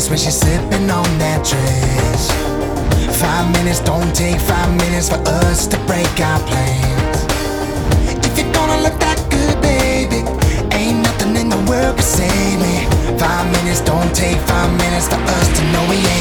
dress when she's sipping on that dress. 5 minutes, don't take 5 minutes for us to break our plans. If you're gonna look that good, baby, ain't nothing in the world can save me. 5 minutes, don't take 5 minutes for us to know we ain't